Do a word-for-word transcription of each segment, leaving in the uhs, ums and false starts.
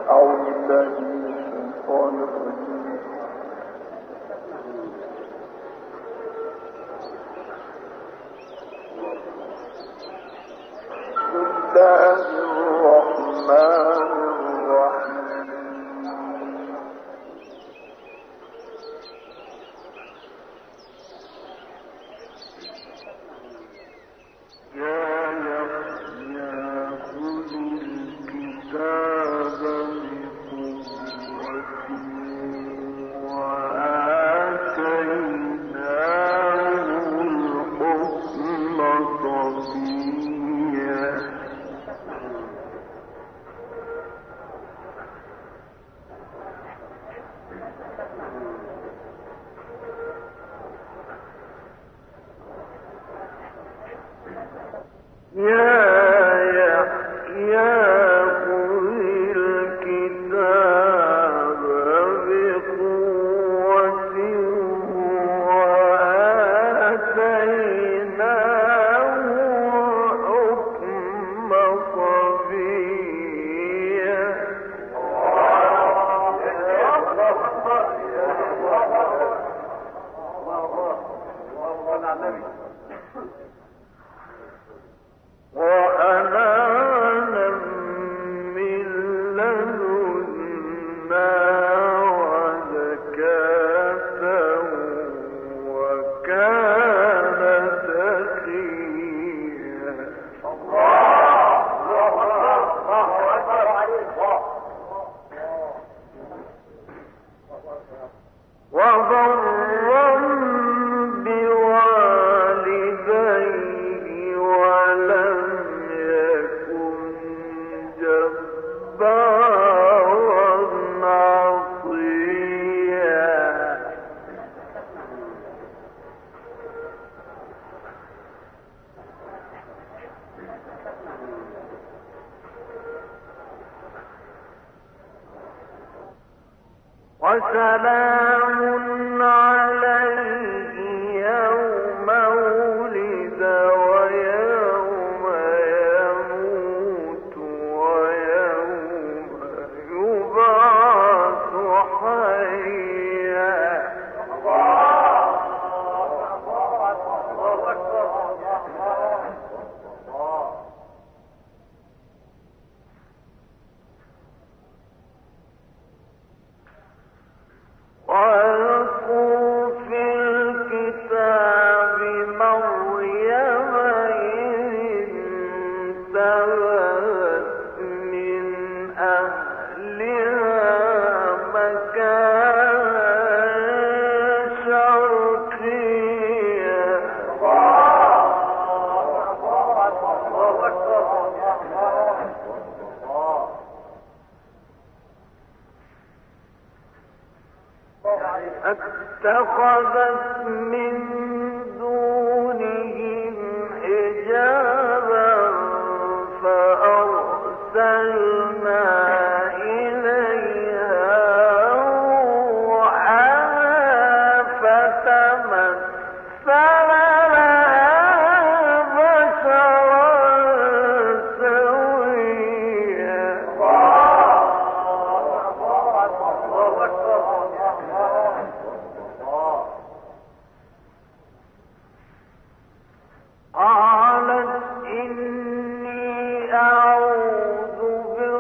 وسلام عليه يوم ولد ويوم يموت ويوم يبعث حيا. اتخذت من دونهم حجابا فأرسلنا إليها روحنا فتمثل لها بشرا سويا. قالت إني أعوذ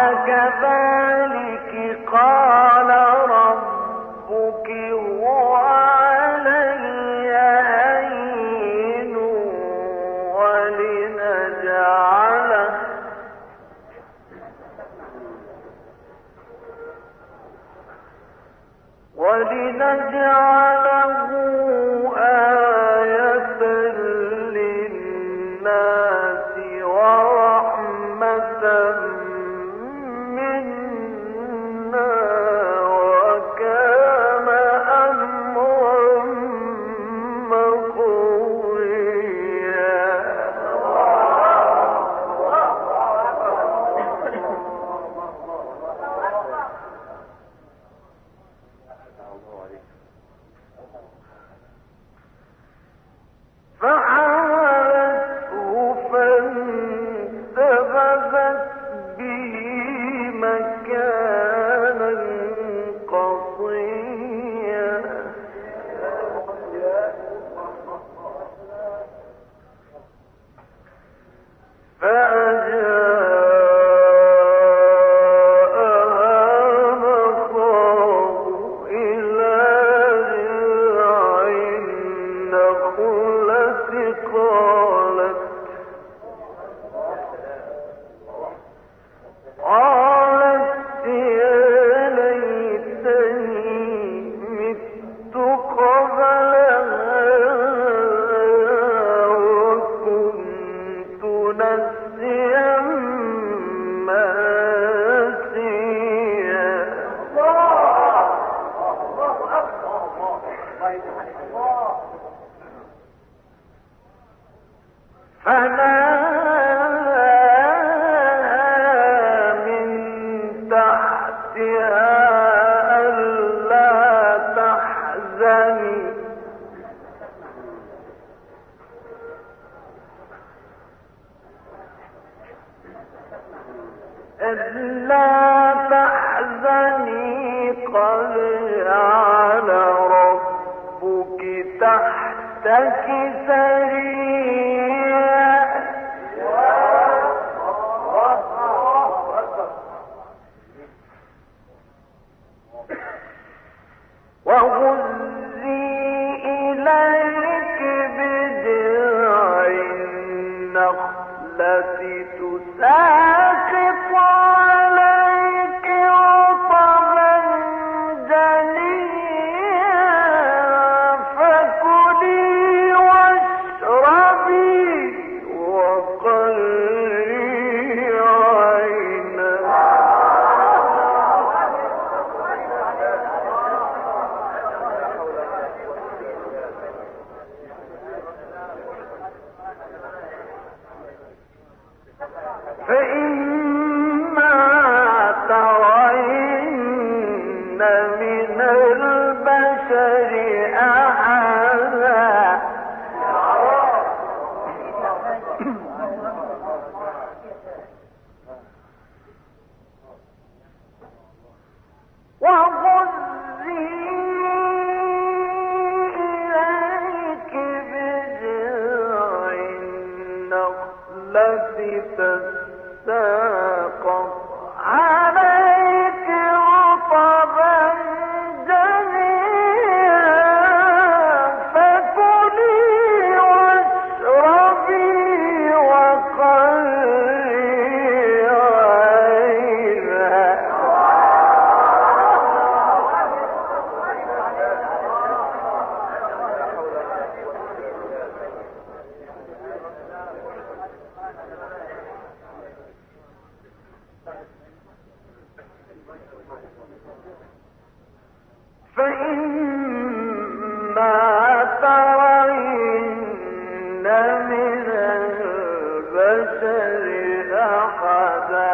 كذلك قال ربك هو علي هين ولنجعله ولنجعله آية للناس ورحمة منا وكان أمرا مقضيا. فحملته فانتبذت به مكانا قصيا. فأجاءها مخاض إلى جذع النخلة قالت قالت يا ليتني مت قبل هذا وكنت نسيا منسيا. فناداها من تحتها ألا تحزني ألا تحزني قد جعل ربك تحتك سريا. وهزي إليك بجذع النخلة تساقط عليك رطبا جنيا فكلي واشربي وقري عينا. فإما ترين من البشر أحدا وخذي إليك بجذع النخلة تساقط عليك رطبا جنيا فكلي واشربي وقري عينا. فإما ترين من البشر أحدا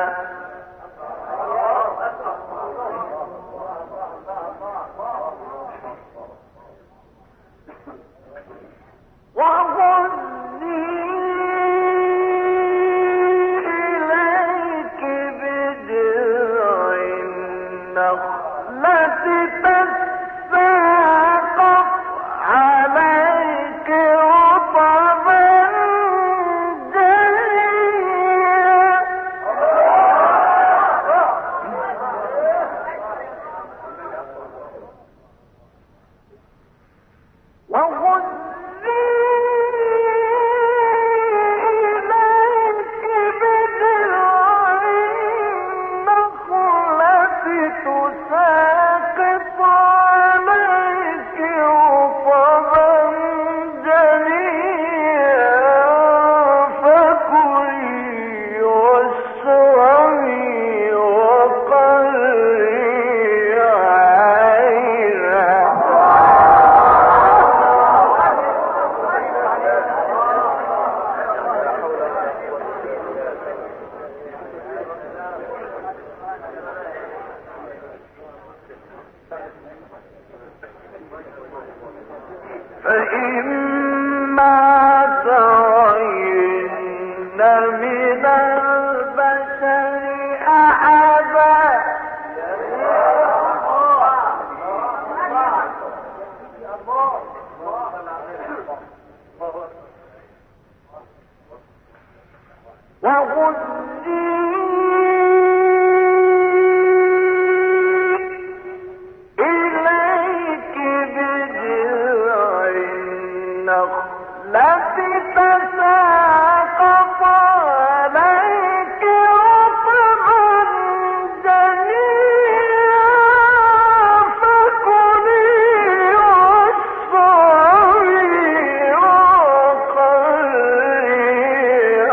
وخذي إليك بجذع النخلة تساقط عليك رطبا فإما ترين من البشر أحدا وهزي إليك بجذع النخلة تساقط عليك رطبا جنيا فكلي واشربي وقري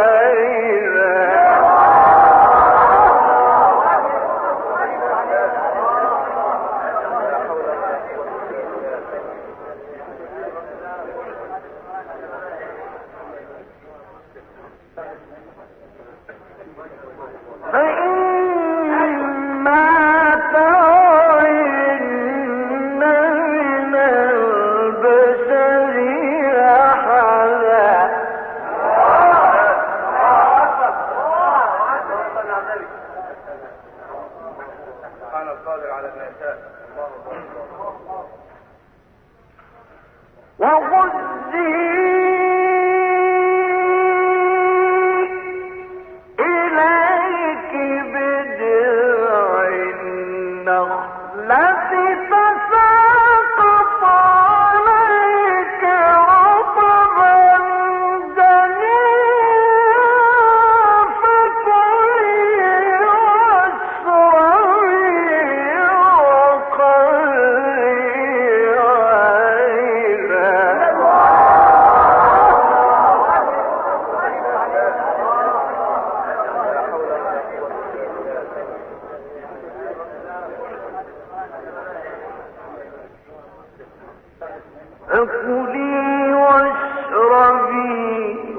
فكلي واشربي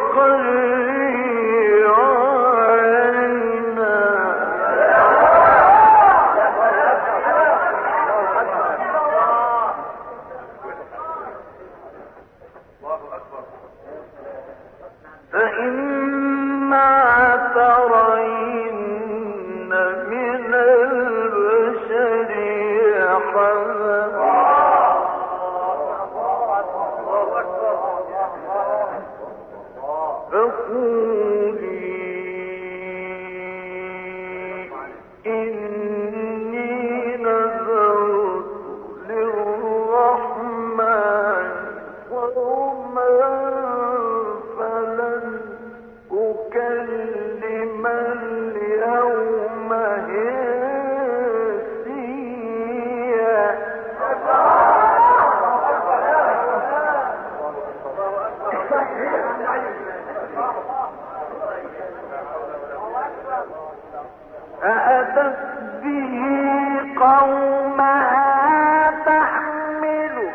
وقري عينا فإما ترين من البشر أحدا فقولي إني نذرت للرحمن صوما فلن أكلم اليوم إنسيا فأتت به قومها تحمله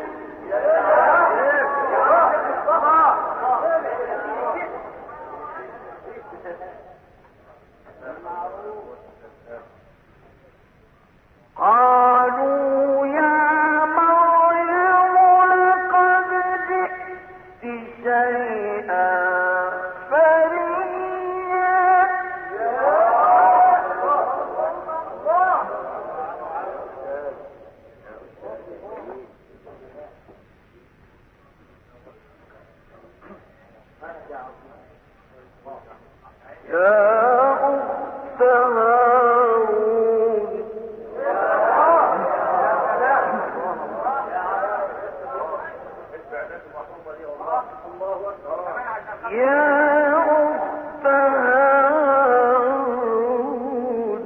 قالوا يا مريم لقد جئت شيئا فريا يا أخت هارون يا أخت هارون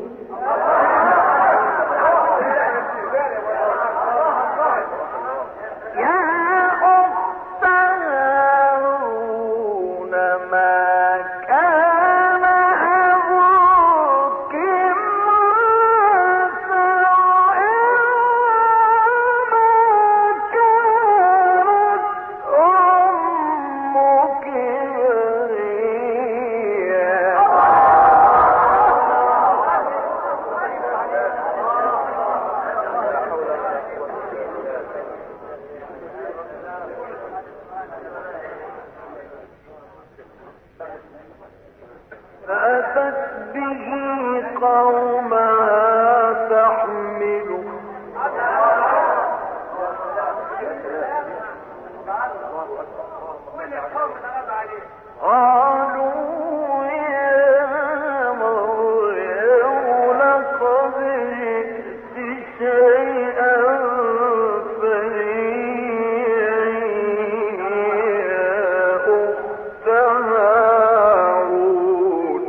يا أخت هارون ما كان أبوك امرأ سوء ما كانت أمك بغيا قالوا يا مريم لقد جئت شيئا فريا يا أخت هارون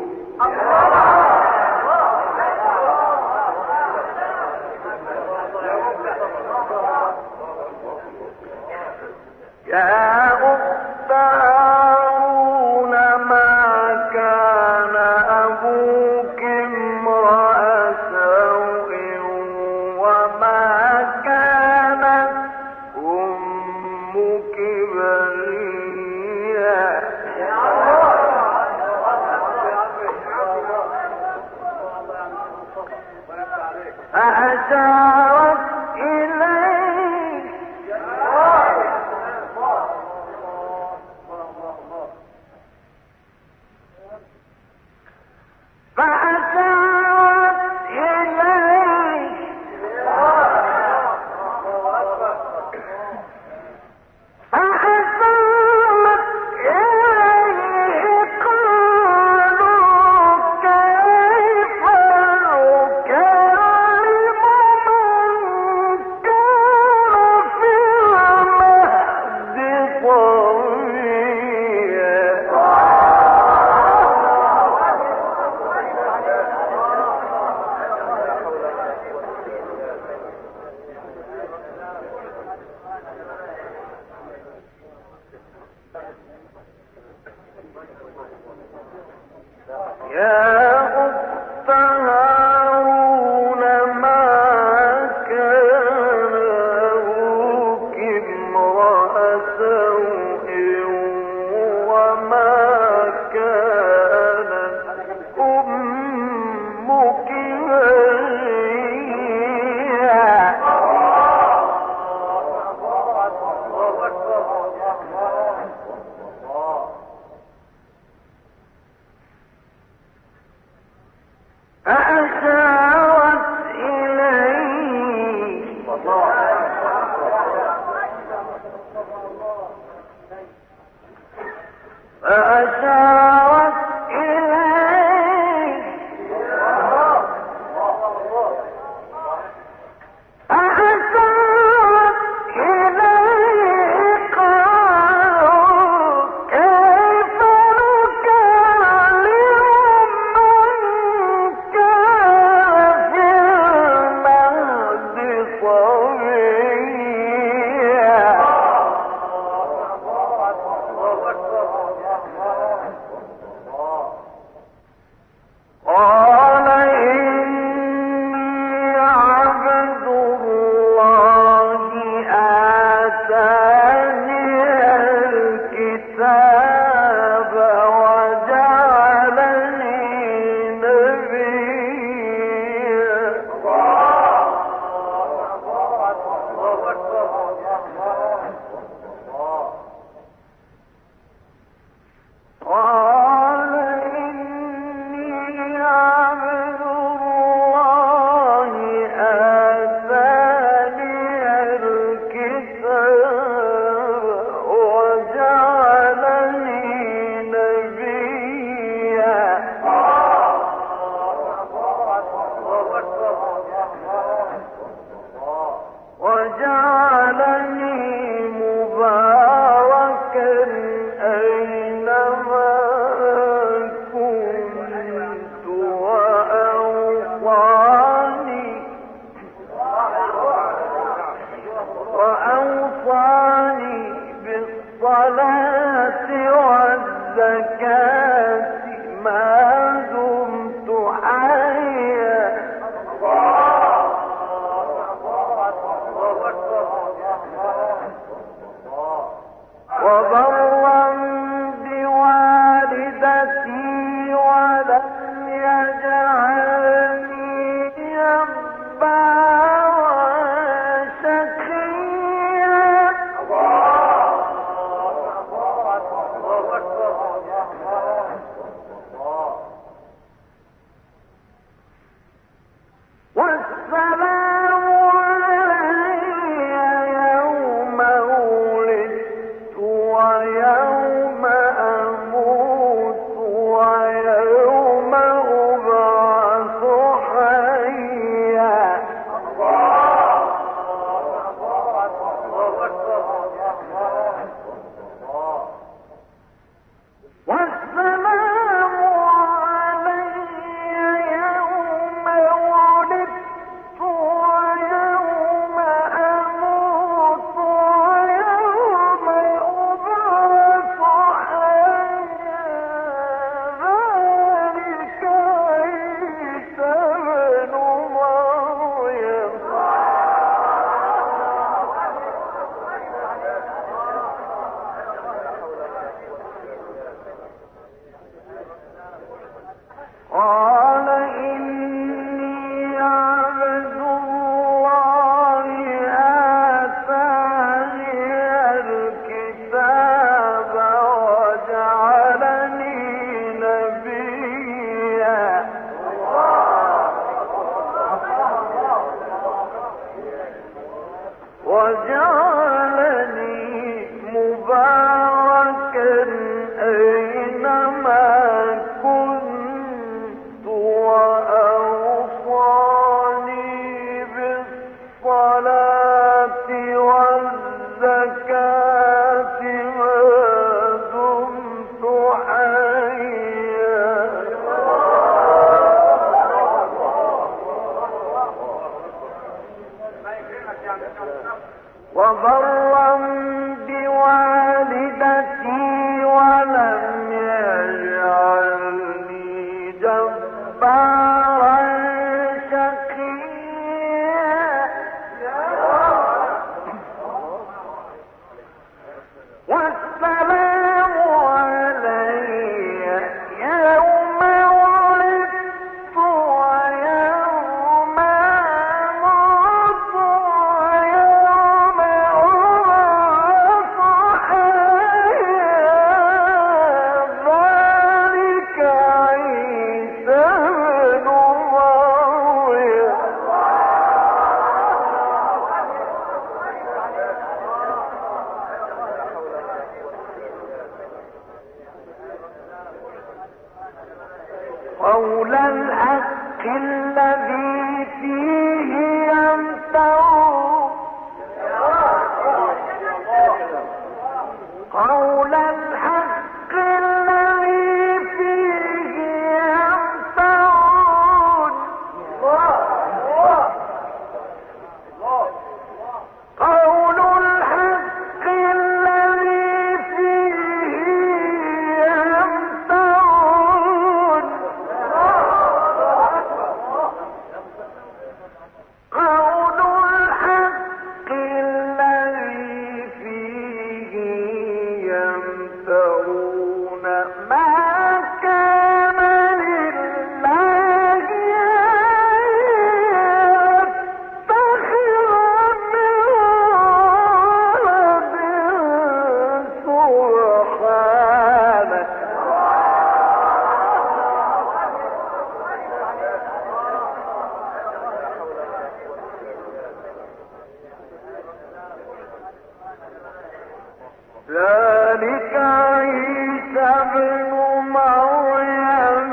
يا أخت هارون ما كان أبوك امرأ سوء وما كانت أمك بغيا فأشارت إليه فأشارت إليه فأشارت إليه قالوا كيف نكلم من كان في المهد يا أخت هارون ما كان أبوك امرأ سوء وما كانت أمك بغيا فأشارت إليه فأشارت إليه فأشارت إليه قالوا كيف نكلم من كان في المهد صبيا قال إني عبد الله آتاني الكتاب وجعلني نبيا قال إني عبد الله آتاني الكتاب وجعلني نبيا وجعلني مباركا أينما كنت وأوصاني وأوصاني بالصلاة والزكاة ما دمت حيا وبرا بوالدتي ولم يجعلني جبارا شقيا قول الحق الذي فيه يمترون قول الحق الذي فيه يمترون قول الحق الذي فيه يمترون قول الحق الذي فيه يمترون ما كان لله يتخذ من ولد سبحانه ذلك عيسى ابن مريم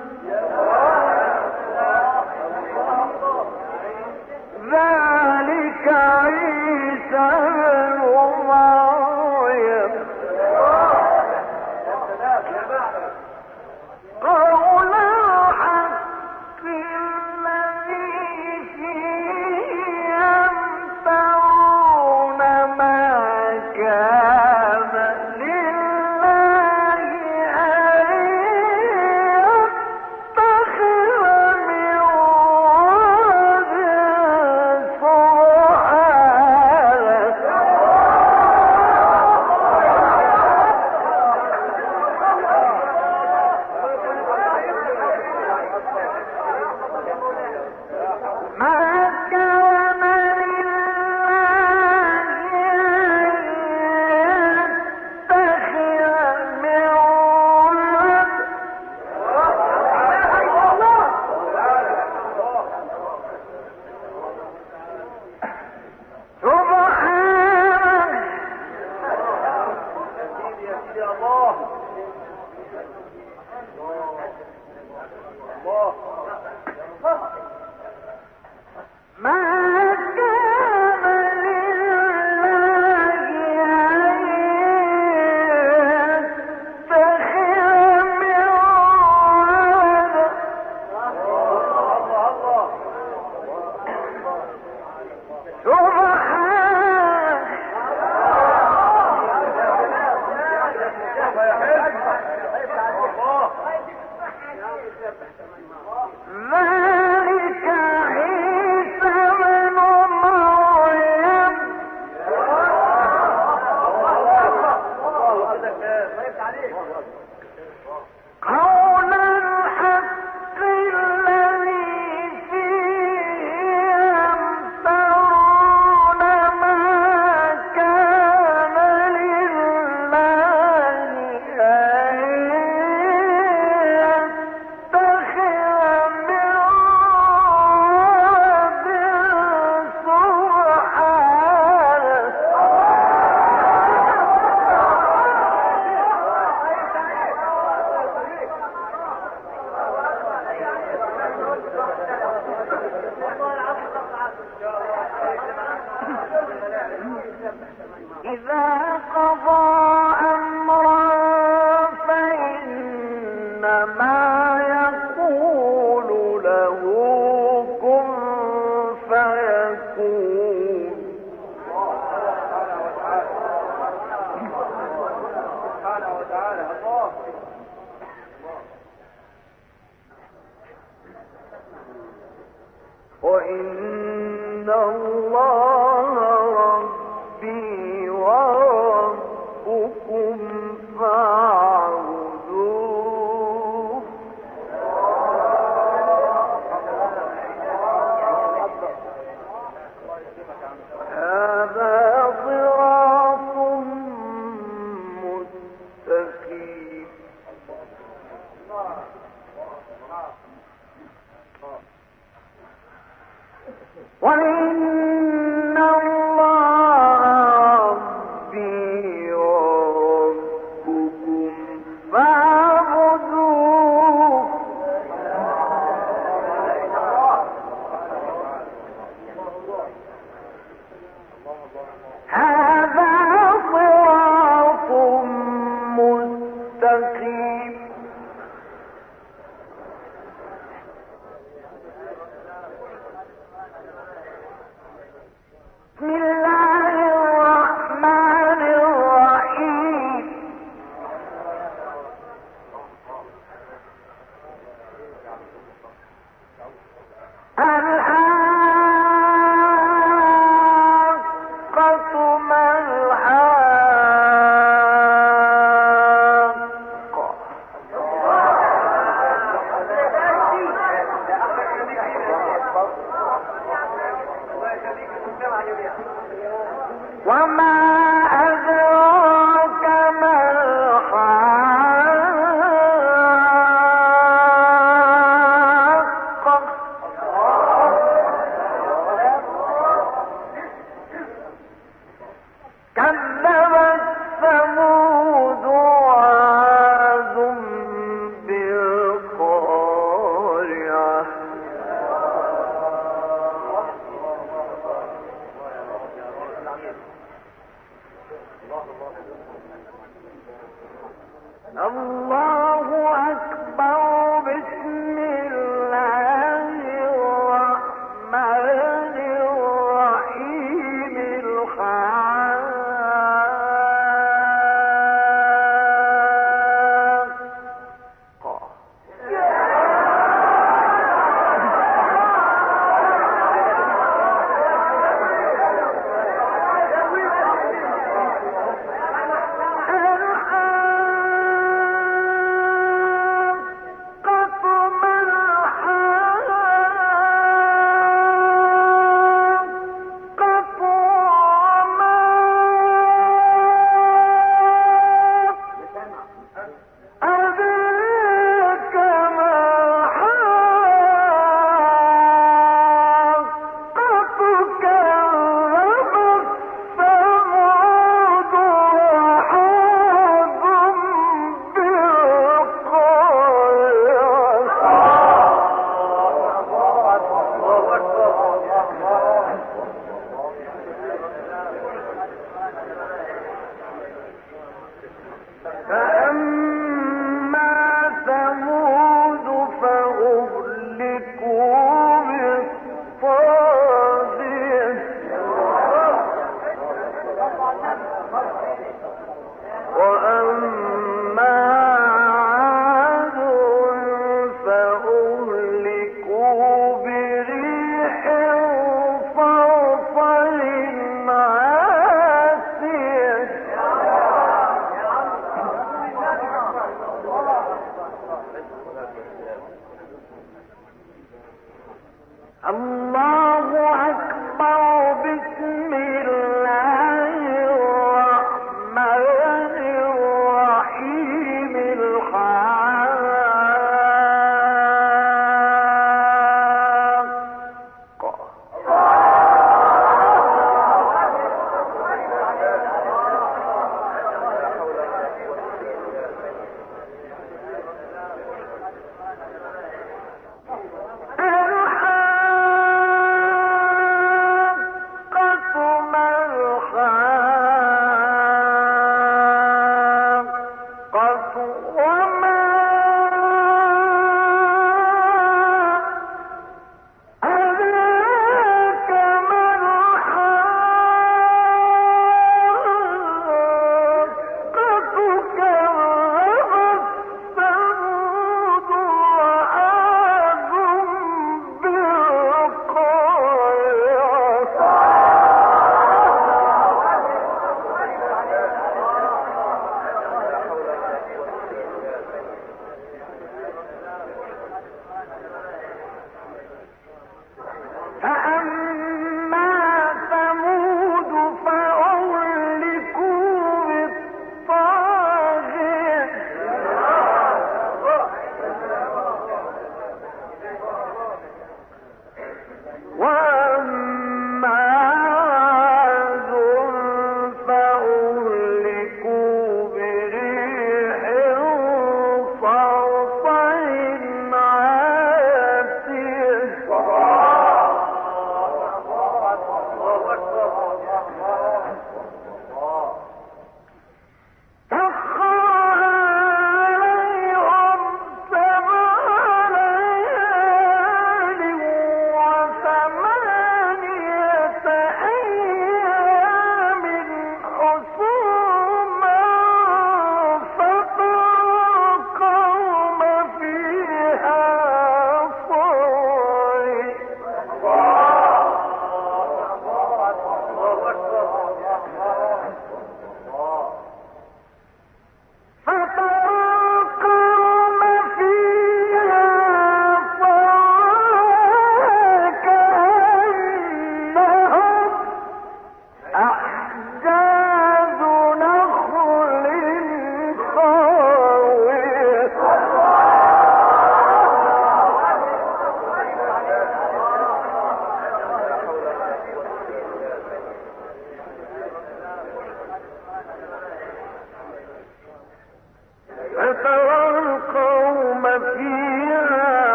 ذلك عيسى ابن مريم قول الحق الذي فيه يمترون ما كان لله أن يتخذ من ولد سبحانه ما كان لله يتخذ من ولد سبحانه ما كان لله أن يتخذ من ولد ذلك عيسى ابن مريم قول الحق الذي فيه يمترون ما كان لله أن يتخذ من ولد إذا قضى أمرا فإنما يقول له كن فيكون وإن الله ربي وربكم ربكم فاعبدوه هذا صراط مستقيم بسم الله الرحمن الرحيم الحاقة ما الحاقة وما أدراك ما الحاقة كذبت ثمود وعاد بالقارعة الله أكبر بسم الله الرحمن الرحيم الحاقة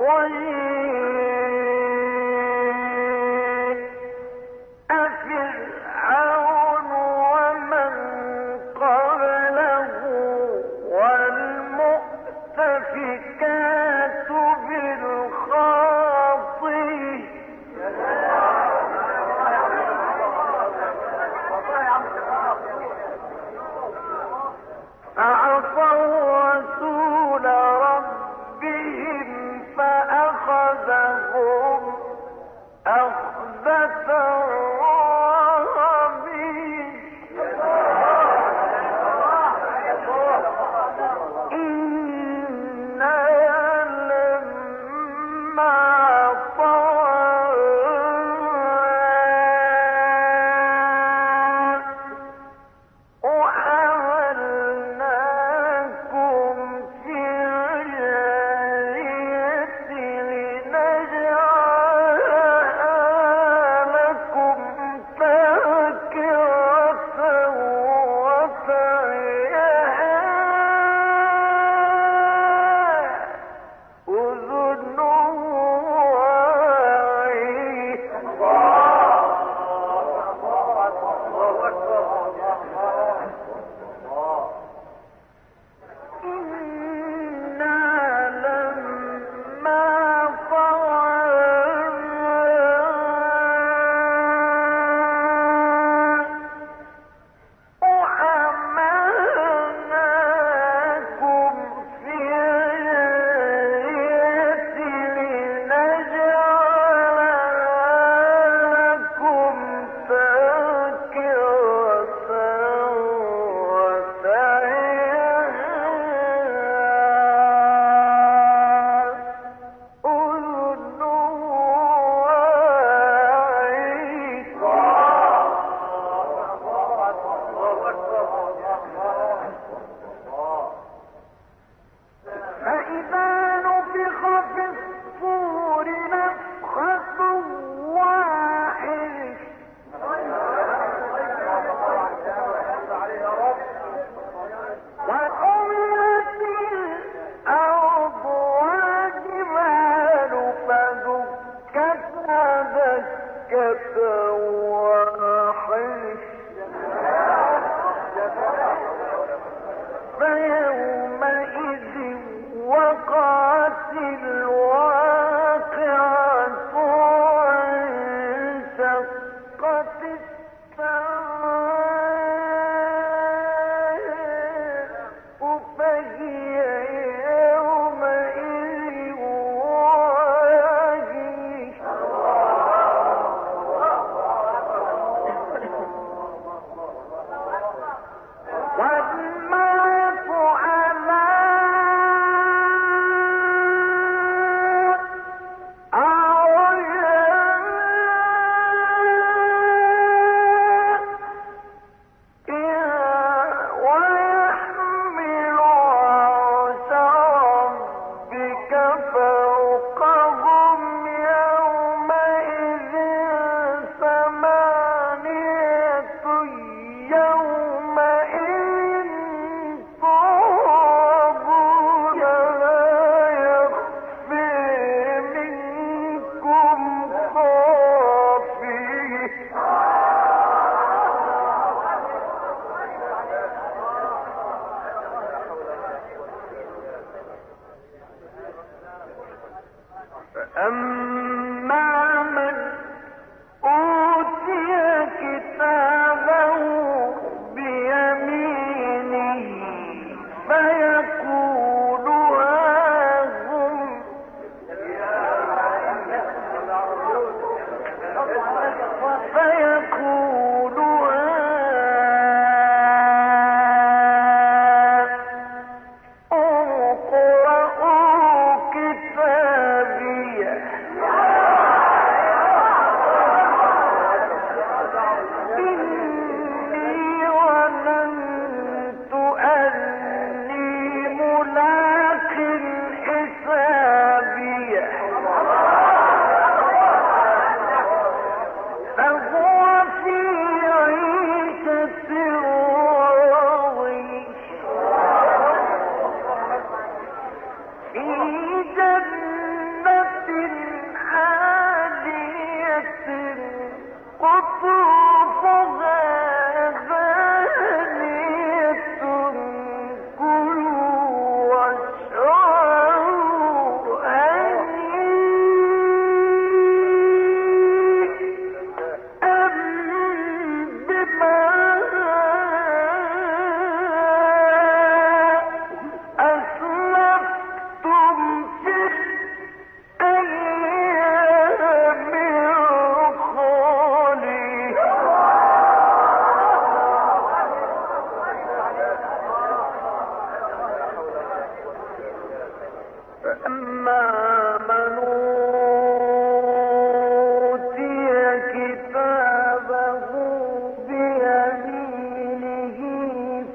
أفرعون ومن قبله والمؤتفكات بالخاطئ فعصوا رسول ربهم فأخذوا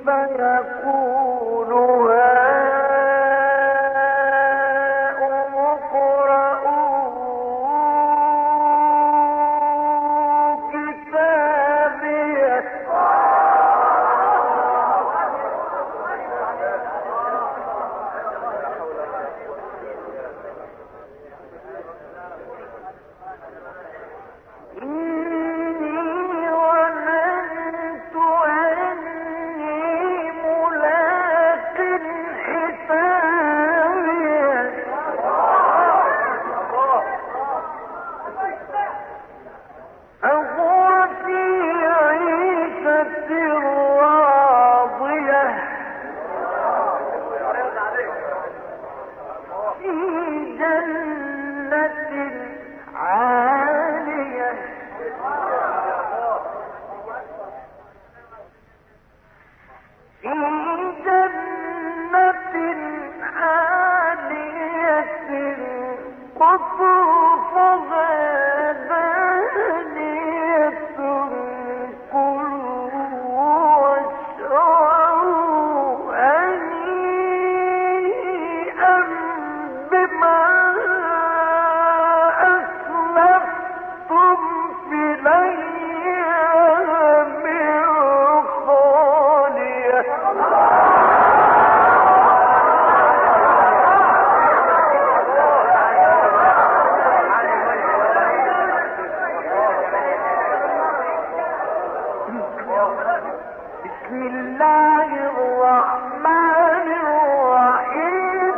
فيقول هاؤم اقرءوا كتابيه إني ظننت أني ملاق حسابيه فهو في عيشة راضية في جنة عالية في جنة عالية قطوفها دانية كلوا واشربوا هنيئا بما أسلفتم في الأيام الخالية بسم الله الرحمن الرحيم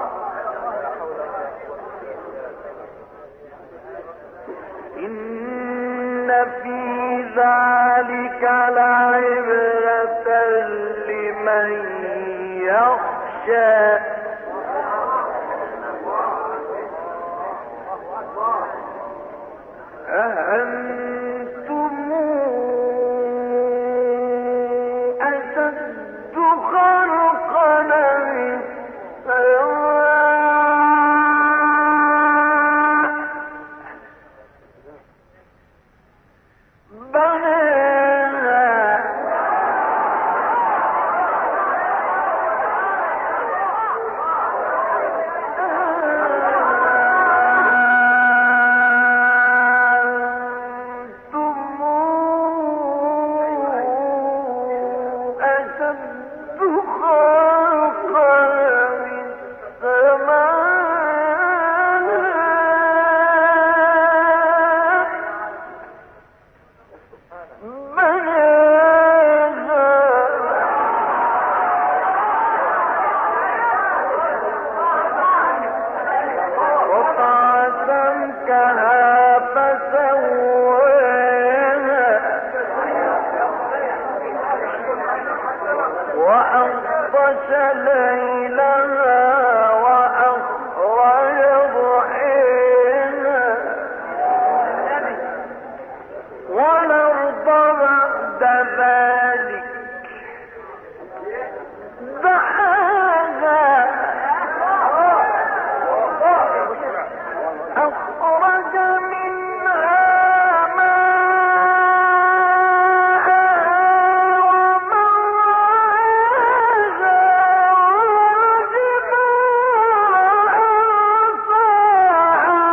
إن في ذلك لعبرة لمن يخشى أأنتم أشد خلقا من السماء بناها أنتم أشد خلقا من السماء بناها رفع سمكها فسواها وأغطش ليلها وأخرج ضحيها والأرض بعد ذلك دحاها أخرج منها ماءها ومرعاها والجبال أرساها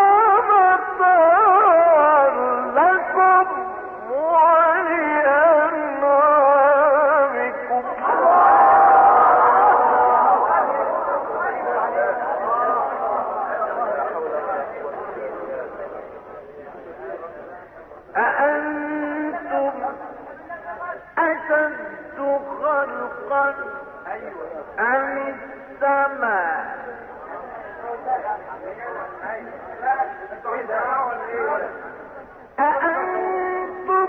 متاعا لكم ولأنعامكم أأنتم أشد خلقا أم السماء أأنتم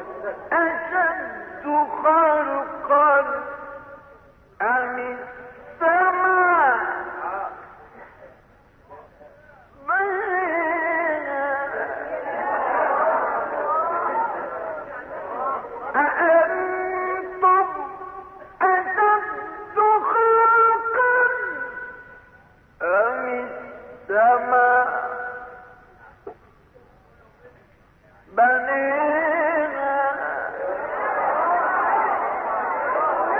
أشد خلقا أم السماء أأنتم أشد خلقا أم السماء بنيها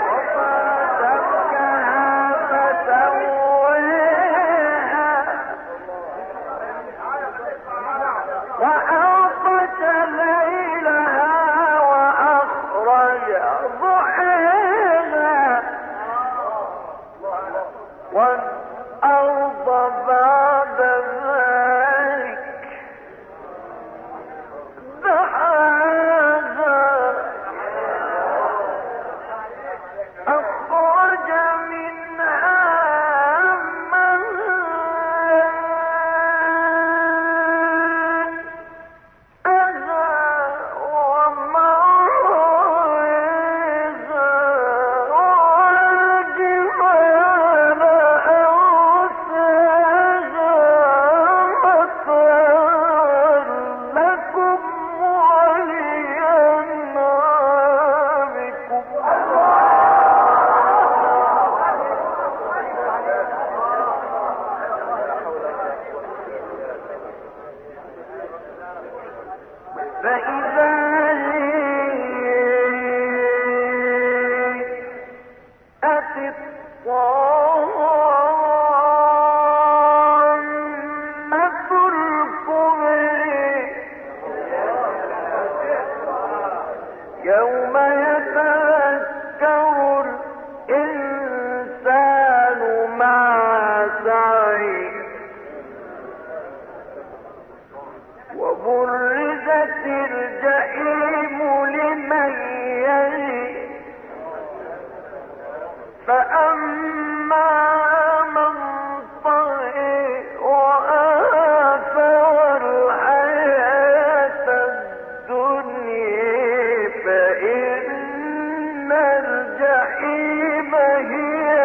الجحيم هي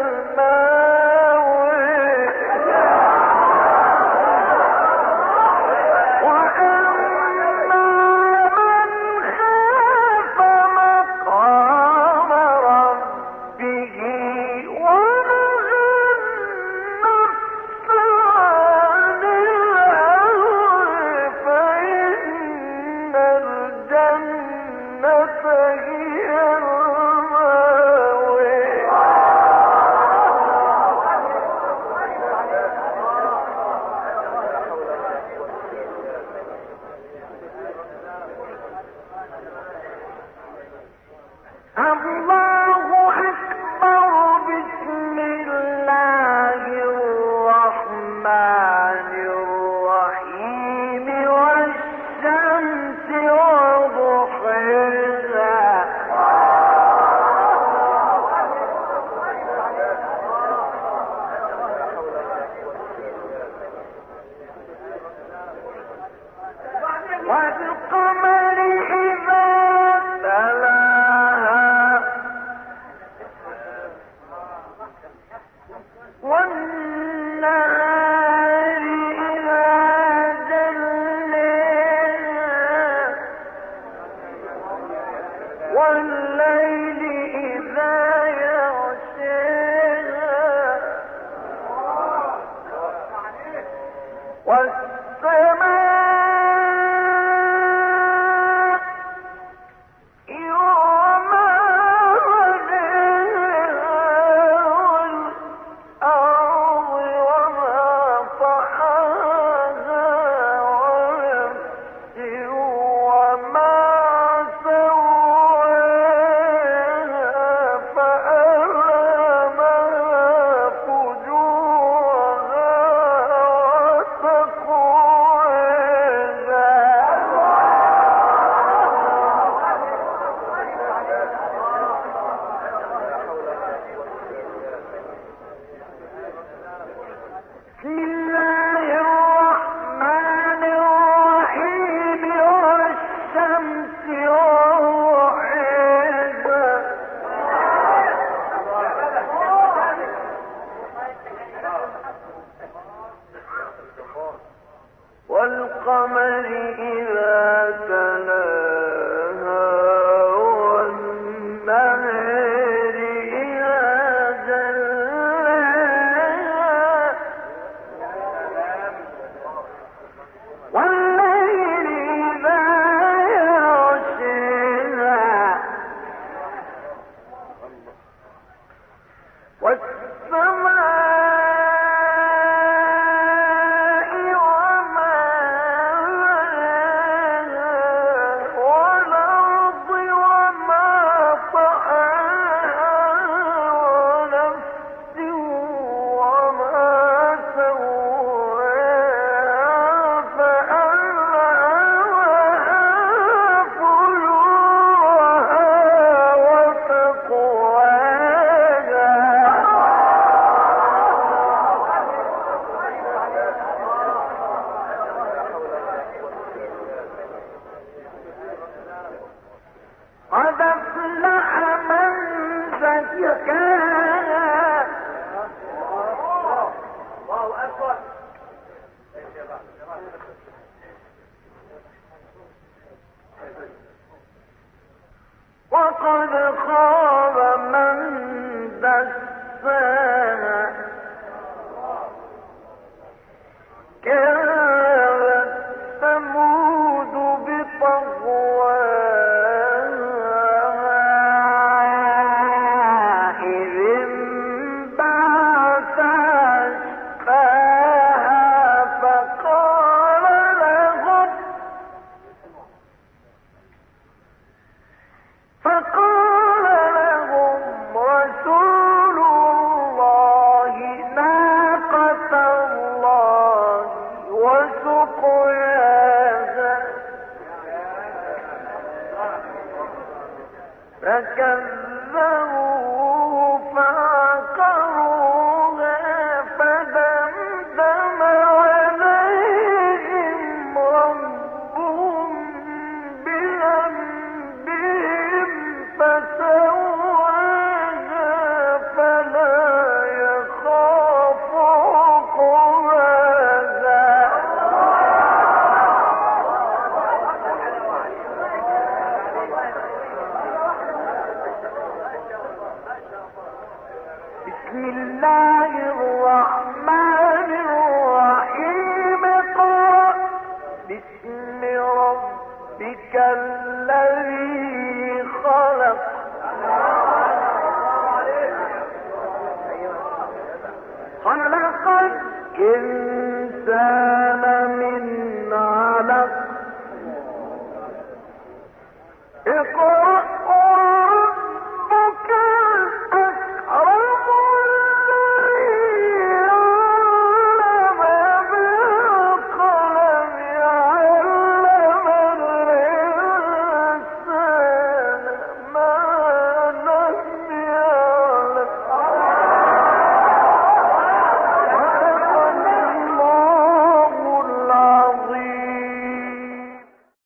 الماوى وأما من خاف مقام ربه ونهى النفس عن الهوى فإن الجنة هي المأوى الله أكبر بسم الله الرحمن الرحيم والشمس وضحاها والقمر إذا تلاها والنهار إذا جلاها والليل إذا يغشاها والسماء وما بناها والأرض وما طحاها ونفس وما سواها فألهمها فجورها وتقواها بسم الله الرحمن الرحيم والشمس وضحاها والقمر إذا تلاها والنهار إذا جلاها والليل إذا يغشاها والسماء وما بناها والأرض وما طحاها ونفس وما سواها فألهمها فجورها وتقواها قد أفلح من زكاها وقد خاب من دساها كذبت ثمود بطغواها إذ انبعث أشقاها فقال لهم فقال لهم رسول الله بسم الله الرحمن الرحيم قال بسم ربك الذي